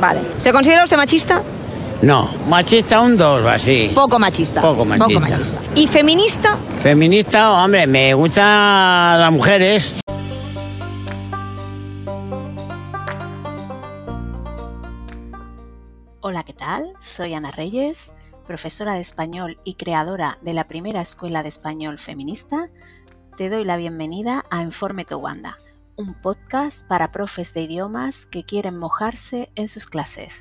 Vale. ¿Se considera usted machista? No, machista un 2, así. Poco machista. Poco machista. ¿Y feminista? Feminista, hombre, me gustan las mujeres. Hola, ¿qué tal? Soy Ana Reyes, profesora de español y creadora de la primera escuela de español feminista. Te doy la bienvenida a Informe Towanda, un podcast para profes de idiomas que quieren mojarse en sus clases.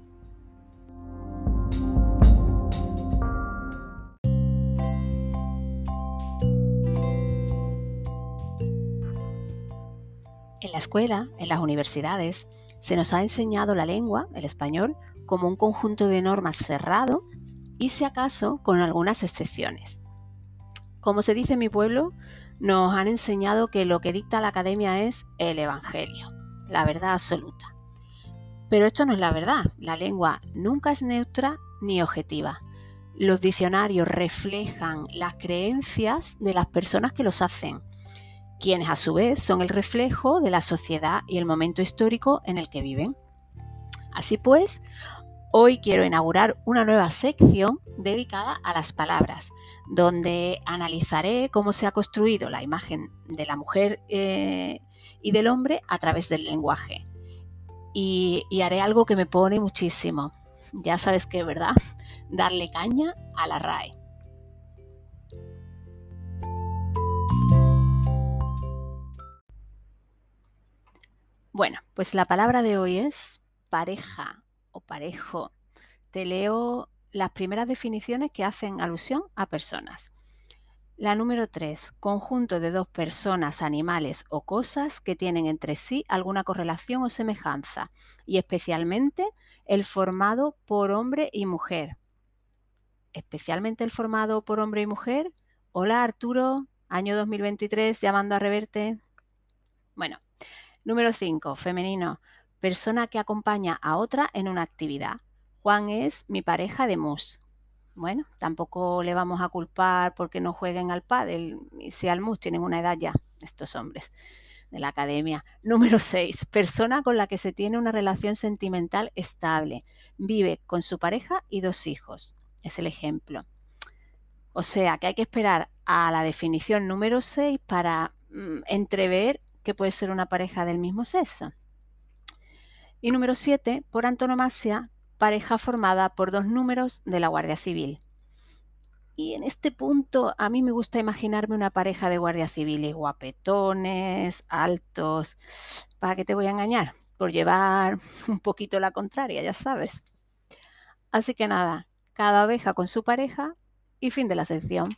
En la escuela, en las universidades, se nos ha enseñado la lengua, el español, como un conjunto de normas cerrado y, si acaso, con algunas excepciones. Como se dice en mi pueblo, nos han enseñado que lo que dicta la academia es el evangelio, la verdad absoluta. Pero esto no es la verdad. La lengua nunca es neutra ni objetiva. Los diccionarios reflejan las creencias de las personas que los hacen, quienes a su vez son el reflejo de la sociedad y el momento histórico en el que viven. Así pues, hoy quiero inaugurar una nueva sección dedicada a las palabras, donde analizaré cómo se ha construido la imagen de la mujer y del hombre a través del lenguaje. Y haré algo que me pone muchísimo. Ya sabes qué, ¿verdad? Darle caña a la RAE. Bueno, pues la palabra de hoy es pareja o parejo. Te leo las primeras definiciones que hacen alusión a personas. La número 3, conjunto de dos personas, animales o cosas que tienen entre sí alguna correlación o semejanza, y especialmente el formado por hombre y mujer. ¿Especialmente el formado por hombre y mujer? Hola Arturo, año 2023, llamando a Reverte. Bueno. Número 5, femenino, persona que acompaña a otra en una actividad. Juan es mi pareja de mus. Bueno, tampoco le vamos a culpar porque no jueguen al pádel, y si al mus tienen una edad ya, estos hombres de la academia. Número 6, persona con la que se tiene una relación sentimental estable. Vive con su pareja y 2 hijos. Es el ejemplo. O sea, que hay que esperar a la definición número 6 para entrever que puede ser una pareja del mismo sexo. Y número 7, por antonomasia, pareja formada por 2 números de la Guardia Civil. Y en este punto a mí me gusta imaginarme una pareja de guardia civiles guapetones, altos. ¿Para qué te voy a engañar? Por llevar un poquito la contraria, ya sabes. Así que nada, cada oveja con su pareja y fin de la sección.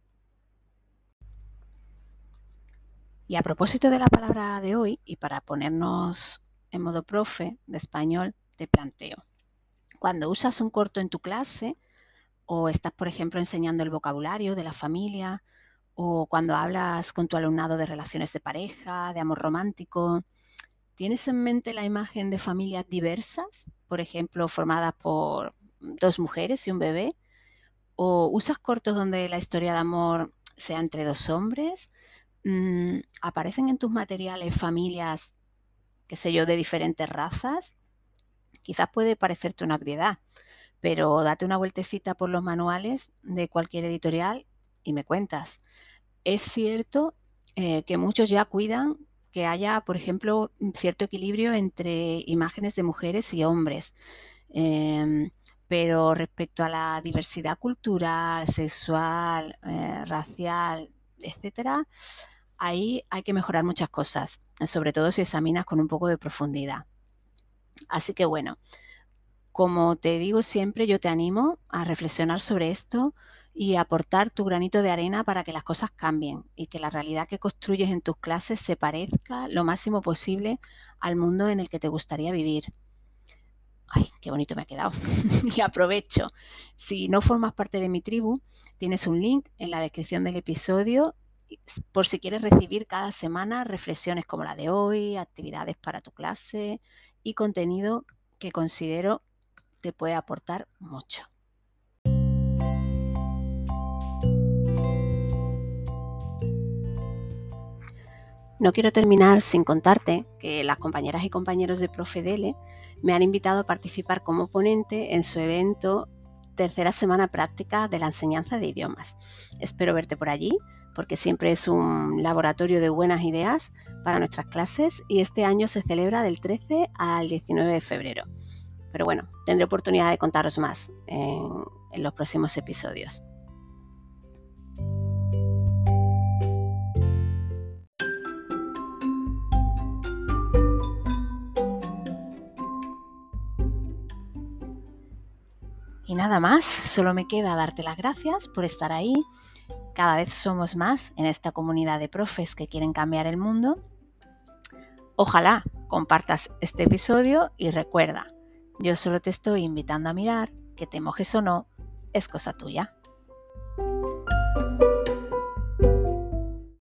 Y a propósito de la palabra de hoy, y para ponernos en modo profe de español, te planteo. Cuando usas un corto en tu clase, o estás, por ejemplo, enseñando el vocabulario de la familia, o cuando hablas con tu alumnado de relaciones de pareja, de amor romántico, ¿tienes en mente la imagen de familias diversas? Por ejemplo, formadas por 2 mujeres y un bebé. ¿O usas cortos donde la historia de amor sea entre 2 hombres? ¿Aparecen en tus materiales familias, qué sé yo, de diferentes razas? Quizás puede parecerte una obviedad, pero date una vueltecita por los manuales de cualquier editorial y me cuentas. Es cierto que muchos ya cuidan que haya, por ejemplo, un cierto equilibrio entre imágenes de mujeres y hombres. Pero respecto a la diversidad cultural, sexual, racial, etcétera, ahí hay que mejorar muchas cosas, sobre todo si examinas con un poco de profundidad. Así que bueno, como te digo siempre, yo te animo a reflexionar sobre esto y aportar tu granito de arena para que las cosas cambien y que la realidad que construyes en tus clases se parezca lo máximo posible al mundo en el que te gustaría vivir. ¡Ay, qué bonito me ha quedado! Y aprovecho, si no formas parte de mi tribu, tienes un link en la descripción del episodio por si quieres recibir cada semana reflexiones como la de hoy, actividades para tu clase y contenido que considero te puede aportar mucho. No quiero terminar sin contarte que las compañeras y compañeros de Profedele me han invitado a participar como ponente en su evento Tercera Semana Práctica de la Enseñanza de Idiomas. Espero verte por allí, porque siempre es un laboratorio de buenas ideas para nuestras clases y este año se celebra del 13 al 19 de febrero. Pero bueno, tendré oportunidad de contaros más en los próximos episodios. Y nada más, solo me queda darte las gracias por estar ahí. Cada vez somos más en esta comunidad de profes que quieren cambiar el mundo. Ojalá compartas este episodio y recuerda, yo solo te estoy invitando a mirar, que te mojes o no, es cosa tuya.